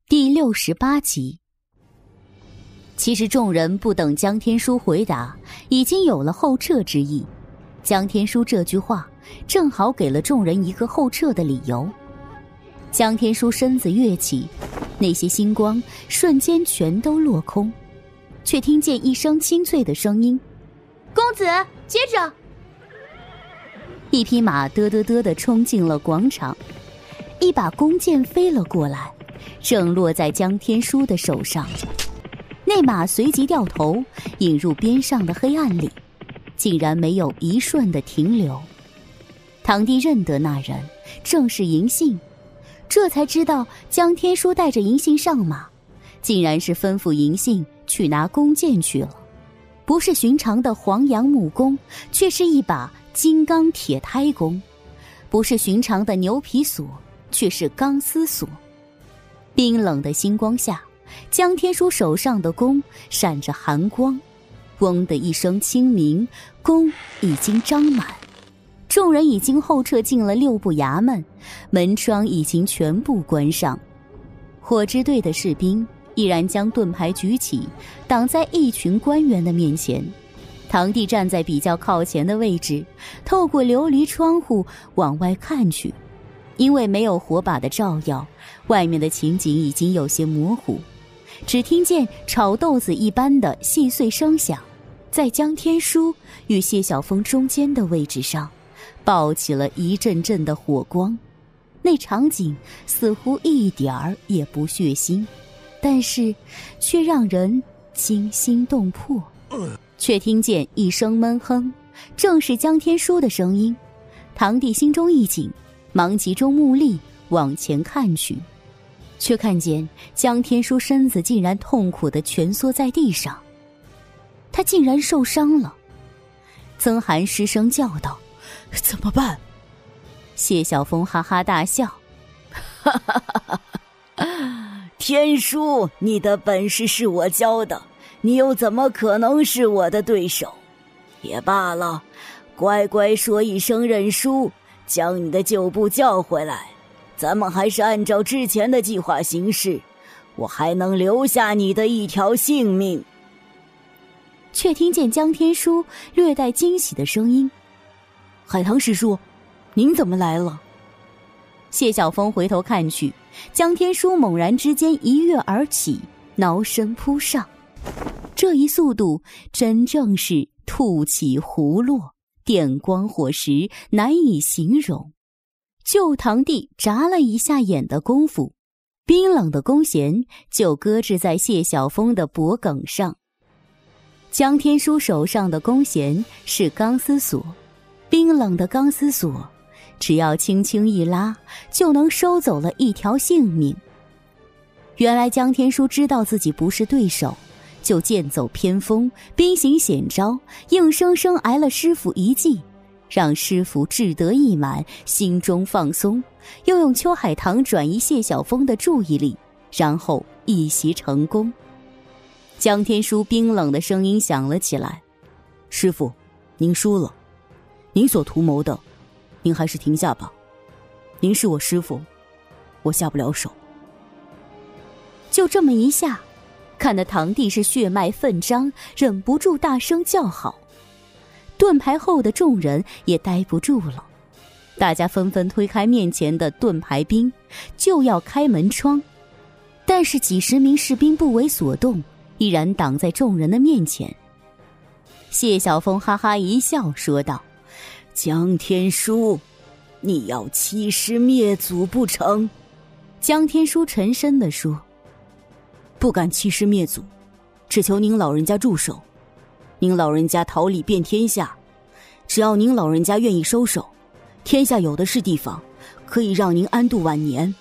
第68集。其实众人不等江天书回答，已经有了后撤之意。江天书这句话正好给了众人一个后撤的理由。江天书身子跃起，那些星光瞬间全都落空，却听见一声清脆的声音：公子，接着！一匹马嘚嘚嘚地冲进了广场，一把弓箭飞了过来，正落在江天书的手上。那马随即掉头，引入边上的黑暗里，竟然没有一瞬的停留。堂弟认得那人正是银杏，这才知道江天书带着银杏上马，竟然是吩咐银杏去拿弓箭去了。不是寻常的黄杨木弓，却是一把金刚铁胎弓；不是寻常的牛皮锁，却是钢丝锁。冰冷的星光下，江天书手上的弓闪着寒光，嗡的一声清鸣，弓已经张满。众人已经后撤进了6部衙门，门窗已经全部关上。火支队的士兵依然将盾牌举起，挡在一群官员的面前。堂弟站在比较靠前的位置，透过琉璃窗户往外看去，因为没有火把的照耀，外面的情景已经有些模糊，只听见炒豆子一般的细碎声响，在江天书与谢晓峰中间的位置上爆起了一阵阵的火光。那场景似乎一点儿也不血腥，但是却让人惊心动魄。却听见一声闷哼，正是江天书的声音。堂弟心中一紧，忙集中目力往前看去，却看见江天书身子竟然痛苦地蜷缩在地上，他竟然受伤了。曾涵失声叫道：怎么办？谢晓峰哈哈大笑： 哈哈哈哈，天书，你的本事是我教的，你又怎么可能是我的对手？也罢了，乖乖说一声认输，将你的旧部叫回来，咱们还是按照之前的计划行事，我还能留下你的一条性命。 却听见江天书略带惊喜的声音： 海棠师叔，您怎么来了？ 谢晓峰回头看去，江天书猛然之间一跃而起，挠身扑上。这一速度真正是兔起胡落，电光火石，难以形容。就堂弟眨了一下眼的功夫，冰冷的弓弦就搁置在谢晓峰的脖颈上。江天书手上的弓弦是钢丝锁，冰冷的钢丝锁只要轻轻一拉，就能收走了一条性命。原来江天书知道自己不是对手，就剑走偏锋，兵行险招，硬生生挨了师傅一计，让师傅志得意满，心中放松，又用秋海棠转移谢晓峰的注意力，然后一袭成功。江天书冰冷的声音响了起来： 师傅，您输了，您所图谋的，您还是停下吧。您是我师傅，我下不了手。 就这么一下，看得堂弟是血脉奋张，忍不住大声叫好。盾牌后的众人也待不住了，大家纷纷推开面前的盾牌兵，就要开门窗，但是几十名士兵不为所动，依然挡在众人的面前。谢晓峰哈哈一笑说道： 江天书，你要欺师灭祖不成？ 江天书沉声地说： 不敢欺师灭祖，只求您老人家住手。您老人家桃李遍天下，只要您老人家愿意收手，天下有的是地方可以让您安度晚年。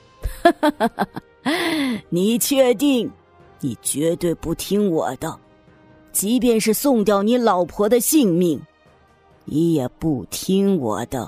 你确定？你绝对不听我的，即便是送掉你老婆的性命，你也不听我的。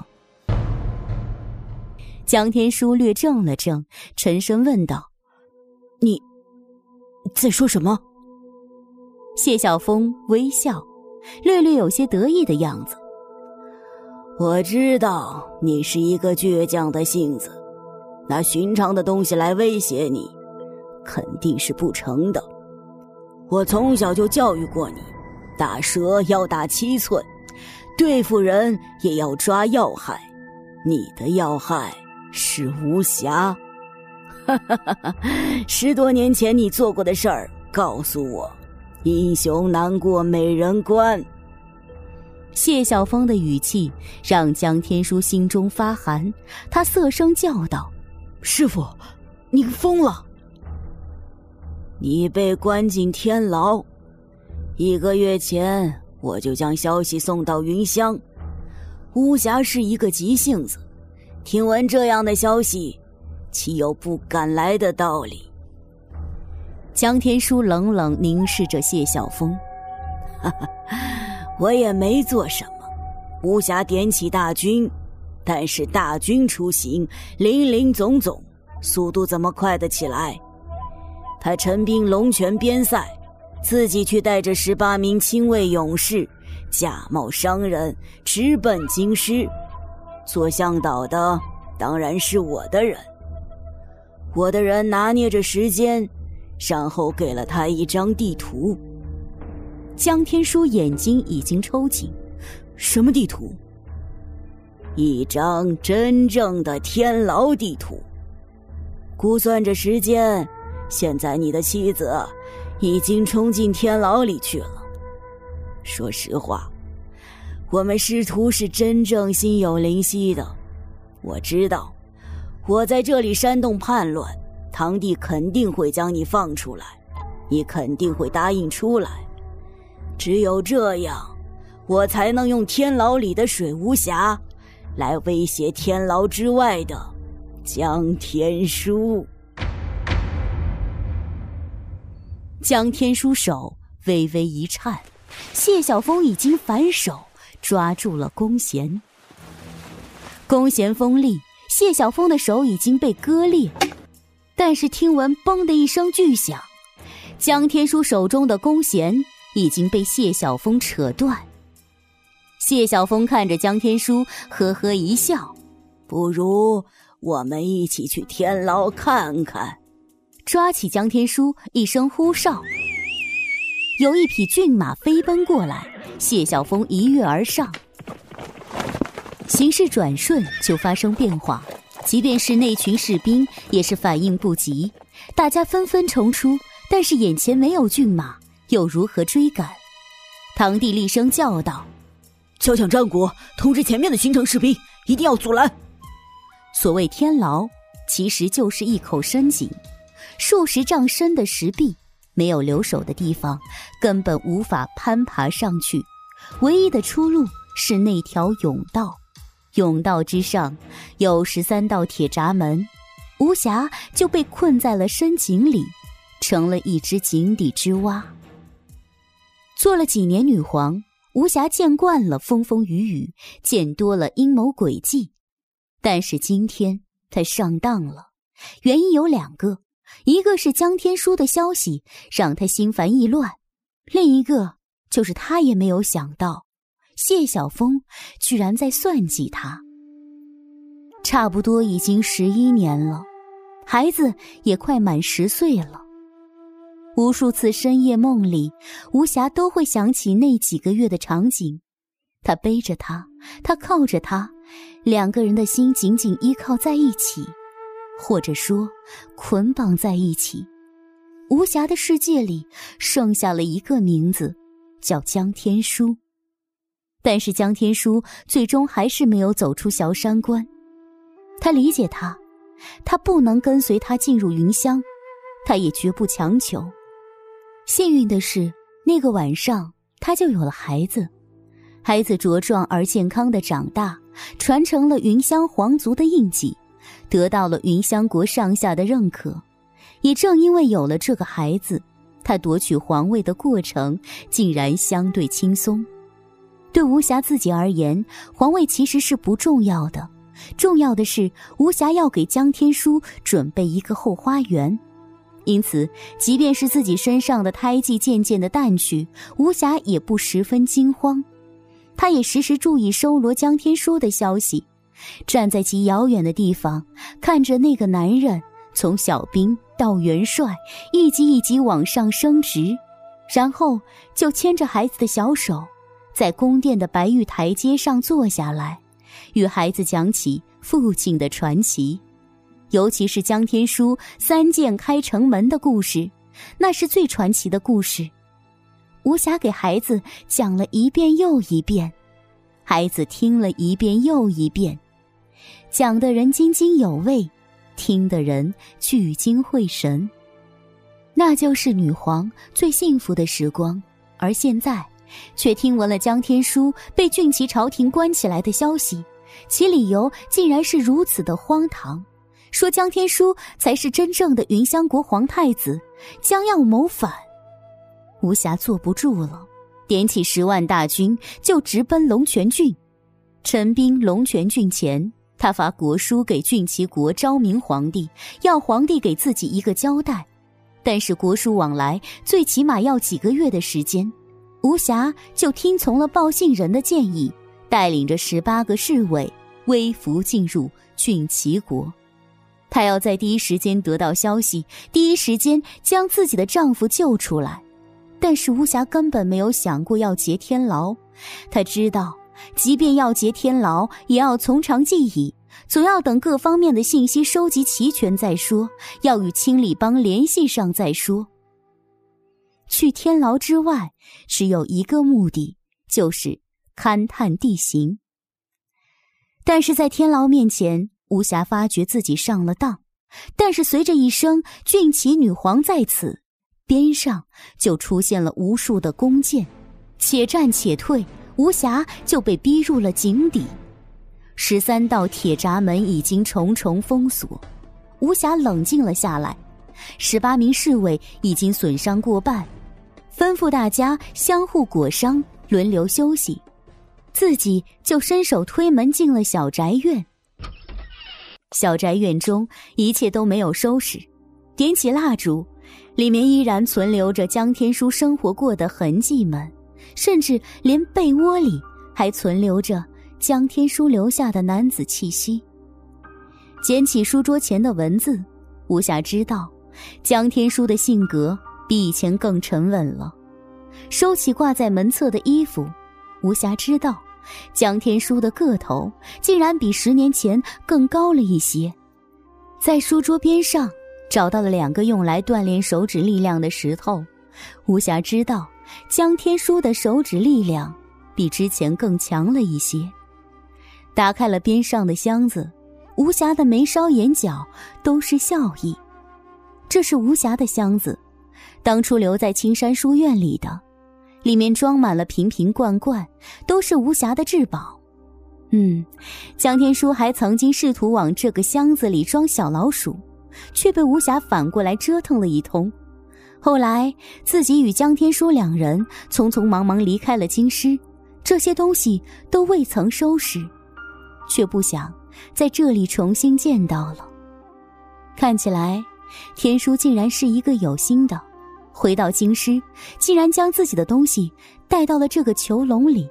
江天书略怔了怔，沉声问道： 你在说什么？ 谢晓峰微笑，略略有些得意的样子。 我知道你是一个倔强的性子，拿寻常的东西来威胁你， 肯定是不成的。我从小就教育过你，打蛇要打7寸，对付人也要抓要害。你的要害是无暇。10多年前你做过的事儿，告诉我，英雄难过美人关。 谢晓峰的语气让江天书心中发寒，他色声叫道： 师父，你疯了！ 你被关进天牢，1个月前我就将消息送到云乡。巫侠是一个急性子，听闻这样的消息，岂有不敢来的道理？ 江天书冷冷凝视着谢晓峰。 我也没做什么，巫侠点起大军，但是大军出行，林林总总，速度怎么快得起来？他陈兵龙泉边塞，自己去带着18名亲卫勇士，假冒商人，直奔京师。做向导的当然是我的人。我的人拿捏着时间，然后给了他一张地图。 江天书眼睛已经抽紧。 什么地图？ 一张真正的天牢地图。估算着时间，现在你的妻子已经冲进天牢里去了。说实话，我们师徒是真正心有灵犀的。我知道，我在这里煽动叛乱，堂弟肯定会将你放出来，你肯定会答应出来。只有这样，我才能用天牢里的水无暇来威胁天牢之外的江天书。 江天书手微微一颤，谢晓峰已经反手抓住了弓弦。弓弦锋利，谢晓峰的手已经被割裂，但是听闻嘣的一声巨响，江天书手中的弓弦已经被谢晓峰扯断。谢晓峰看着江天书，呵呵一笑： 不如我们一起去天牢看看。 抓起江天书，一声呼哨，有一匹骏马飞奔过来，谢晓峰一跃而上。形势转瞬就发生变化，即便是那群士兵也是反应不及，大家纷纷冲出，但是眼前没有骏马，又如何追赶？堂弟厉声叫道： 敲响战鼓，通知前面的新城士兵，一定要阻拦。 所谓天牢，其实就是一口深井，数十丈深的石壁，没有留守的地方，根本无法攀爬上去，唯一的出路是那条甬道。甬道之上有13道铁闸门，无暇就被困在了深井里，成了一只井底之蛙。做了几年女皇，无暇见惯了风风雨雨，见多了阴谋诡计，但是今天她上当了。原因有2个，一个是江天书的消息让她心烦意乱，另一个就是她也没有想到谢晓峰居然在算计她。差不多已经11年了，孩子也快满10岁了。无数次深夜梦里，无暇都会想起那几个月的场景。他背着她，他靠着她，2个人的心紧紧依靠在一起，或者说捆绑在一起。无暇的世界里剩下了一个名字，叫江天书。但是江天书最终还是没有走出小山关。他理解他，他不能跟随他进入云乡，他也绝不强求。幸运的是，那个晚上他就有了孩子，孩子茁壮而健康的长大，传承了云乡皇族的印记，得到了云乡国上下的认可。也正因为有了这个孩子，他夺取皇位的过程竟然相对轻松。对无暇自己而言，皇位其实是不重要的，重要的是无暇要给江天书准备一个后花园。因此即便是自己身上的胎记渐渐的淡去，无暇也不十分惊慌。他也时时注意收罗江天书的消息，站在极遥远的地方，看着那个男人从小兵到元帅，一级一级往上升职，然后就牵着孩子的小手，在宫殿的白玉台阶上坐下来，与孩子讲起父亲的传奇。尤其是江天书3剑开城门的故事，那是最传奇的故事。吴霞给孩子讲了一遍又一遍，孩子听了一遍又一遍，讲的人津津有味，听的人聚精会神。那就是女皇最幸福的时光，而现在却听闻了江天书被俊齐朝廷关起来的消息，其理由竟然是如此的荒唐，说江天书才是真正的云香国皇太子，将要谋反。吴霞坐不住了，点起10万大军就直奔龙泉郡。陈兵龙泉郡前，他发国书给俊齐国昭明皇帝，要皇帝给自己一个交代，但是国书往来最起码要几个月的时间。吴霞就听从了报信人的建议，带领着18个侍卫微服进入俊齐国。她要在第一时间得到消息，第一时间将自己的丈夫救出来。但是吴霞根本没有想过要劫天牢，她知道即便要劫天牢，也要从长计议，总要等各方面的信息收集齐全再说，要与清理帮联系上再说。去天牢之外只有一个目的，就是勘探地形。但是在天牢面前，吴霞发觉自己上了当，但是随着一声俊齐女皇在此，边上就出现了无数的弓箭，且战且退，吴霞就被逼入了井底。13道铁闸门已经重重封锁，吴霞冷静了下来。18名侍卫已经损伤过半，吩咐大家相互裹伤，轮流休息，自己就伸手推门进了小宅院。小宅院中一切都没有收拾，点起蜡烛，里面依然存留着江天书生活过的痕迹们，甚至连被窝里还存留着江天书留下的男子气息。捡起书桌前的文字，吴霞知道江天书的性格比以前更沉稳了。收起挂在门侧的衣服，吴霞知道江天书的个头竟然比10年前更高了一些。在书桌边上找到了2个用来锻炼手指力量的石头，吴霞知道江天书的手指力量比之前更强了一些。打开了边上的箱子，吴霞的眉梢眼角都是笑意。这是吴霞的箱子，当初留在青山书院里的，里面装满了瓶瓶罐罐，都是吴霞的至宝。江天书还曾经试图往这个箱子里装小老鼠，却被吴霞反过来折腾了一通。后来自己与江天书2人匆匆忙忙离开了京师，这些东西都未曾收拾，却不想在这里重新见到了。看起来天书竟然是一个有心的，回到京师竟然将自己的东西带到了这个囚笼里。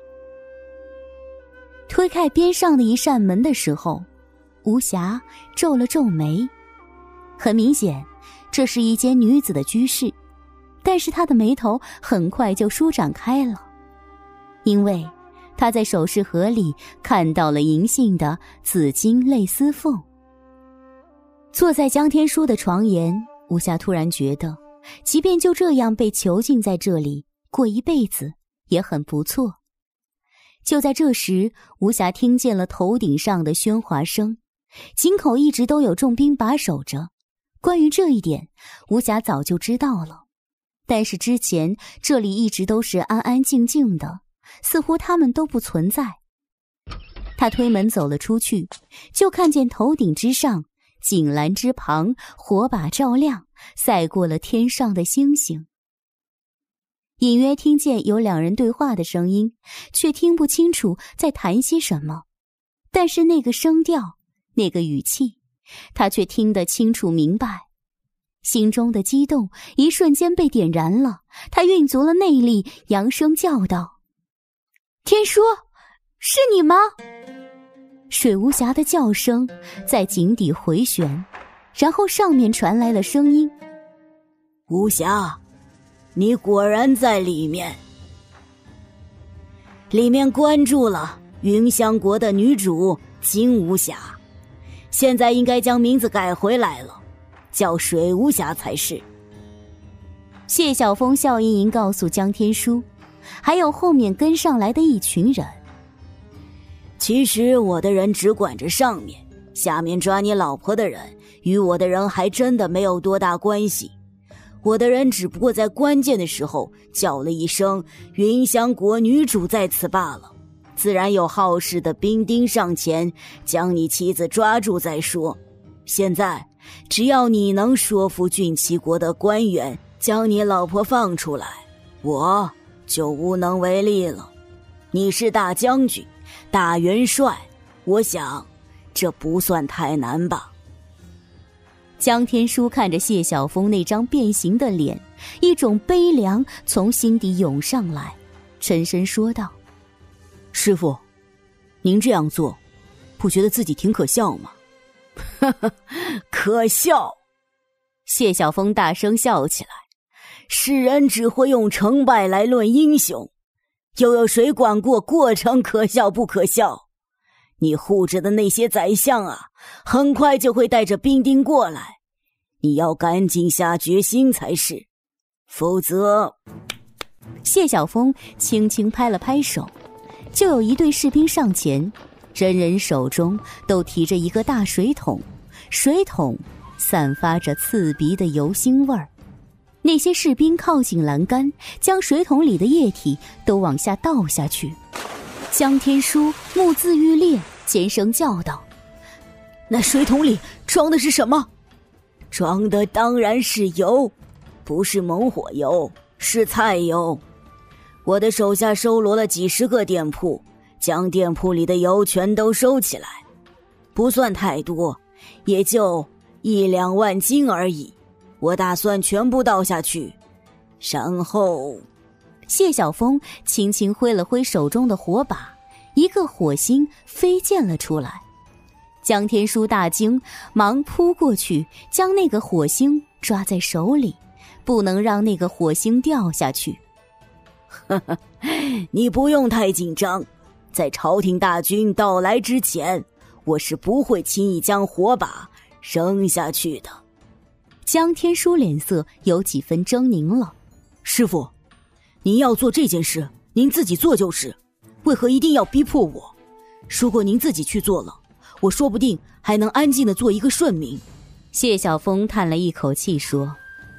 推开边上的一扇门的时候，吴霞皱了皱眉。很明显这是一间女子的居室，但是她的眉头很快就舒展开了，因为她在首饰盒里看到了银杏的紫金蕾丝缝。坐在江天书的床沿，吴霞突然觉得即便就这样被囚禁在这里过一辈子也很不错。就在这时，吴霞听见了头顶上的喧哗声，井口一直都有重兵把守着。关于这一点，吴霞早就知道了，但是之前这里一直都是安安静静的，似乎他们都不存在。他推门走了出去，就看见头顶之上，井栏之旁，火把照亮，赛过了天上的星星。隐约听见有2人对话的声音，却听不清楚在谈些什么，但是那个声调，那个语气，他却听得清楚明白。心中的激动一瞬间被点燃了，他运足了内力，扬声叫道：天书，是你吗？水无暇的叫声在井底回旋， 然后上面传来了声音： 无暇，你果然在里面。里面关注了云香国的女主金无暇，现在应该将名字改回来了，叫水无暇才是。 谢晓峰笑盈盈告诉江天书，还有后面跟上来的一群人。 其实我的人只管着上面，下面抓你老婆的人与我的人还真的没有多大关系。我的人只不过在关键的时候叫了一声云香国女主在此罢了，自然有好事的兵丁上前将你妻子抓住再说。现在只要你能说服郡齐国的官员将你老婆放出来，我就无能为力了。你是大将军大元帅，我想这不算太难吧。 江天书看着谢晓峰那张变形的脸，一种悲凉从心底涌上来，沉声说道： 师父，您这样做不觉得自己挺可笑吗？ 可笑！谢晓峰大声笑起来。世人只会用成败来论英雄，又有谁管过过程可笑不可笑？你护着的那些宰相啊，很快就会带着兵丁过来，你要赶紧下决心才是，否则…… 谢晓峰轻轻拍了拍手，就有一队士兵上前，人人手中都提着一个大水桶，水桶散发着刺鼻的油腥味儿。那些士兵靠近栏杆，将水桶里的液体都往下倒下去。江天书目眦欲裂，尖声叫道： 那水桶里装的是什么？装的当然是油，不是猛火油，是菜油。我的手下收罗了几十个店铺，将店铺里的油全都收起来，不算太多，也就1-2万斤而已。我打算全部倒下去，然后…… 谢晓峰轻轻挥了挥手中的火把，一个火星飞溅了出来。江天书大惊，忙扑过去，将那个火星抓在手里，不能让那个火星掉下去。 呵呵，你不用太紧张，在朝廷大军到来之前，我是不会轻易将火把扔下去的。 江天书脸色有几分狰狞了。 师父，您要做这件事，您自己做就是，为何一定要逼迫我？如果您自己去做了，我说不定还能安静地做一个顺民。 谢晓峰叹了一口气说：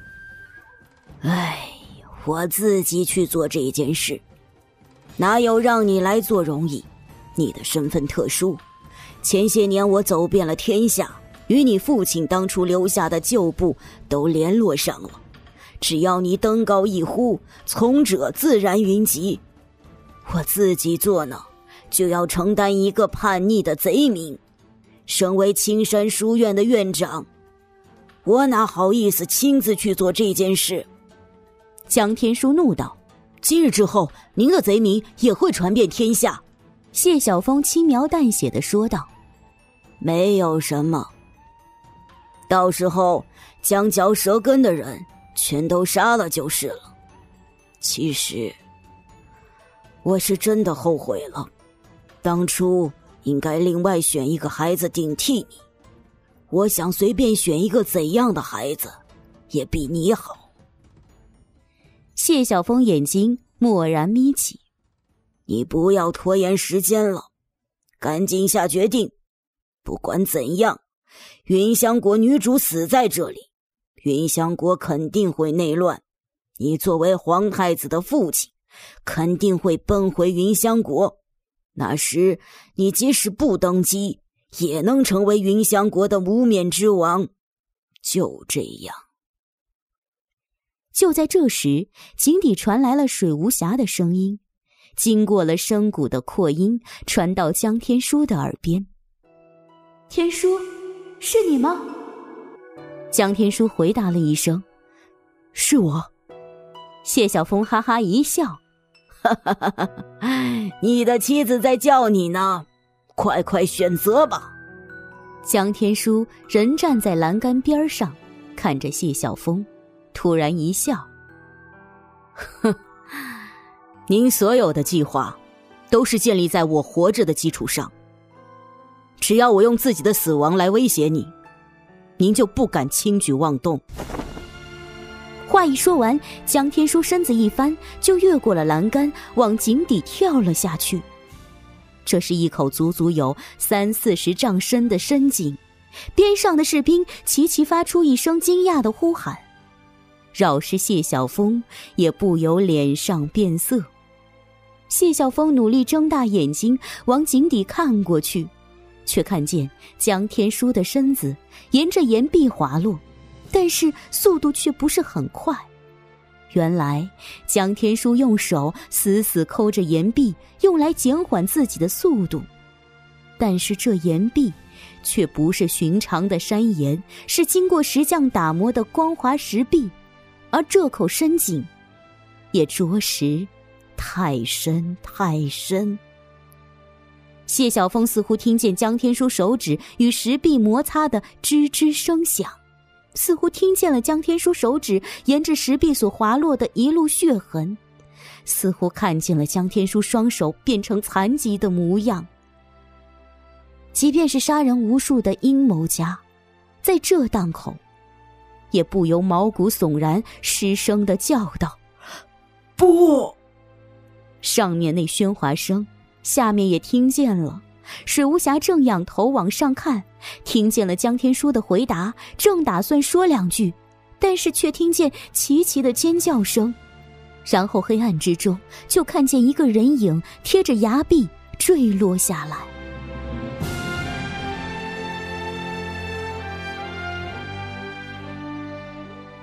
哎，我自己去做这件事，哪有让你来做容易？你的身份特殊，前些年我走遍了天下，与你父亲当初留下的旧部都联络上了，只要你登高一呼，从者自然云集。我自己做呢，就要承担一个叛逆的贼名。身为青山书院的院长，我哪好意思亲自去做这件事？ 江天书怒道： 今日之后，您的贼名也会传遍天下。 谢晓峰轻描淡写地说道： 没有什么，到时候将嚼舌根的人全都杀了就是了。其实我是真的后悔了，当初应该另外选一个孩子顶替你。我想随便选一个怎样的孩子也比你好。 谢晓峰眼睛蓦然眯起： 你不要拖延时间了，赶紧下决定。不管怎样，云香国女主死在这里，云香国肯定会内乱。你作为皇太子的父亲，肯定会奔回云香国。那时你即使不登基，也能成为云香国的无冕之王。就这样。 就在这时，井底传来了水无暇的声音，经过了深谷的扩音，传到江天书的耳边。 天书，是你吗？ 江天书回答了一声： 是我。 谢晓峰哈哈一笑： 哈哈哈哈，你的妻子在叫你呢，快快选择吧。 江天书人站在栏杆边上，看着谢晓峰，突然一笑：“ 哼，您所有的计划都是建立在我活着的基础上。只要我用自己的死亡来威胁你，您就不敢轻举妄动。” 话一说完，江天书身子一翻，就越过了栏杆，往井底跳了下去。这是一口足足有30-40丈深的深井，边上的士兵齐齐发出一声惊讶的呼喊，饶是谢晓峰也不由脸上变色。谢晓峰努力睁大眼睛往井底看过去，却看见江天书的身子沿着岩壁滑落，但是速度却不是很快。原来江天书用手死死抠着岩壁，用来减缓自己的速度。但是这岩壁却不是寻常的山岩，是经过石匠打磨的光滑石壁，而这口深井也着实太深太深。谢晓峰似乎听见江天书手指与石壁摩擦的吱吱声响，似乎听见了江天书手指沿着石壁所滑落的一路血痕，似乎看见了江天书双手变成残疾的模样。即便是杀人无数的阴谋家，在这档口也不由毛骨悚然，失声地叫道：“ 不！” 上面那喧哗声下面也听见了，水无暇正仰头往上看，听见了江天书的回答，正打算说两句，但是却听见齐齐的尖叫声，然后黑暗之中就看见一个人影贴着崖壁坠落下来。